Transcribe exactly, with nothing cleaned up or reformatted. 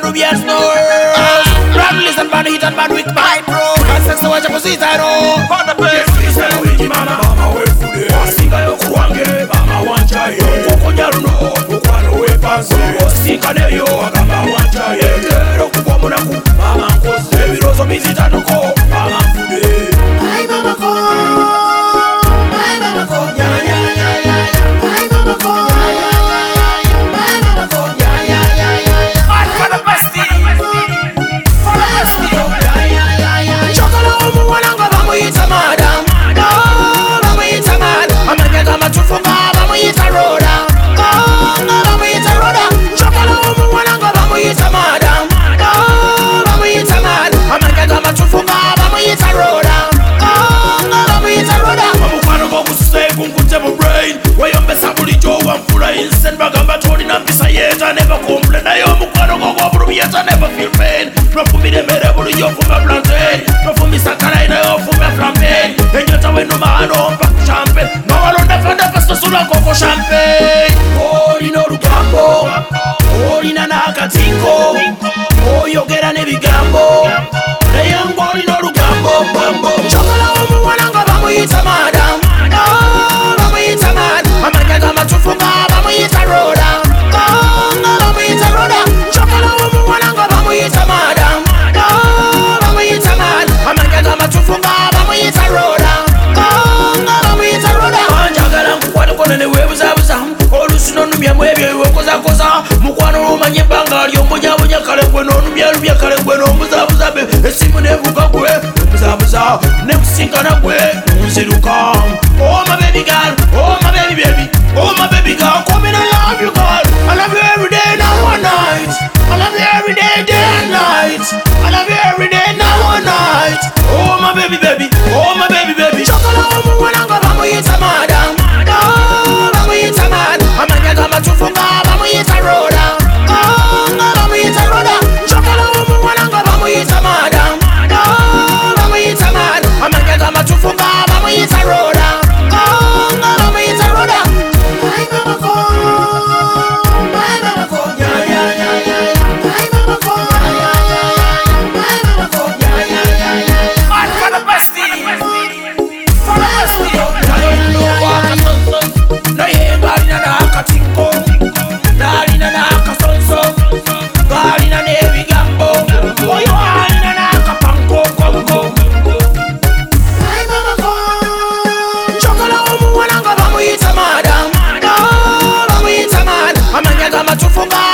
Nubians knows. Ramblers and bad hit and bad with my pro. I said so watch a position oh. For the best reason we give mama mama we food. Singa yo kuange mama wanja ye. Koko nyaruno kukwano we panse. Singa neyo agamba wanja ye. Kero kubwa munaku mama nkose. Ebirozo mizita nuko mama food. Bye mama ko. Bye mama ko. Ya ya ya ya. Bye mama ko. Bye mama ko. Ya ya ya ya. All for the bestie. For the bestie. Ya ya ya ya. Chokala umu wananga bamu yita madam. Oh, bamu yita madam. Amanya kama tufunga bamu yita roda. Oh, bamu yita roda. Chokala umu wananga bamu yita madam. Oh, bamu yita madam. Amanya kama tufunga bamu yita roda. Oh, bamu yita roda. Bamukwano bokususe kunkute mu brain. Wayombesa bulijo wamfula insen bagamba toli na mpisa yeta never complain. Nayo mukwano gogo buru yeta never feel pain. Profumi de mere bulijo fuma plantain. Profumi sakara ina yo fuma flambe. Enyota wenu maano mpa champagne. Mawalo nefa nefa sosula koko champagne. Oh lino rugambo. Oh lina nakatinko. Oh yogera nebigambo. Neyango lino rugambo mambo. Chokala umu wananga bamu yita madam. Oh bamu yita madam. Amanya kama tufunga bamu yita roda. Oh bamu yita roda. Chokala umu wananga bamu yita madam. Oh bamu yita madam. Amanya kama tufunga bamu yita roda. Oh bamu yita roda. Anjagala nkukwata konene webuzabuza. Olusino numya mwebyo ewekoza koza. Mukwano umanye banga lyo mbunya bunya kale gwe n'onumya lumya kale gwe n'ombuzabuza be. Esimu nevuga gwe buzabuza nekusinkana gwe nziruka. Oh my baby girl, oh my baby baby, oh my baby girl, come in, I love you girl. I love you every day, now one night. I love you every day, day and night. I love you every day, now one night. Oh my baby baby, oh my baby baby. Chokala umu wananga bamu yita madam. Oh bamu yita madam. Amanya kama tufunga bamu yita roda. Oh bamu yita roda. Chokala umu wananga bamu yita madam. Oh bamu yita madam. Amanya kama tufunga bamu yita roda. Oh bamu yita roda. Bye mama ko. Bye mama ko. Ya ya ya ya. Bye mama ko. Ya ya ya ya. Bye mama ko. Ya ya ya ya. All for the bestie. For the bestie. Na yemba lina na akatinko. Na lina na akasonso. Ga lina nebigambo. Oyo alina na akapanko kongo. Bye mama ko. Chokala umu wananga bamu yita madam. Oh bamu yita madam. Amanya kama tufunga